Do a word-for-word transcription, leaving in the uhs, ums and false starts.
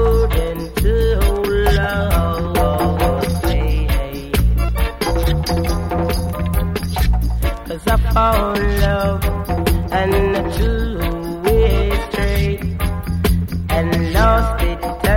couldn't hold on. Hey, hey. 'Cause I found love and a two-way straight and lost it.